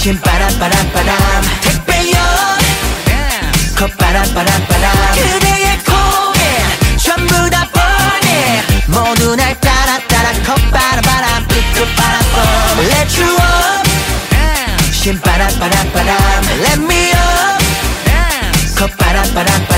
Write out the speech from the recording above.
신바람바람바람 택배요 콧바람바람바람 그대의 고개 전부 다 뻔해 모두 날 따라 콧바람바람 끄끄바람밤 Let you up 신바람바람바람 Let me up 콧바람바람바람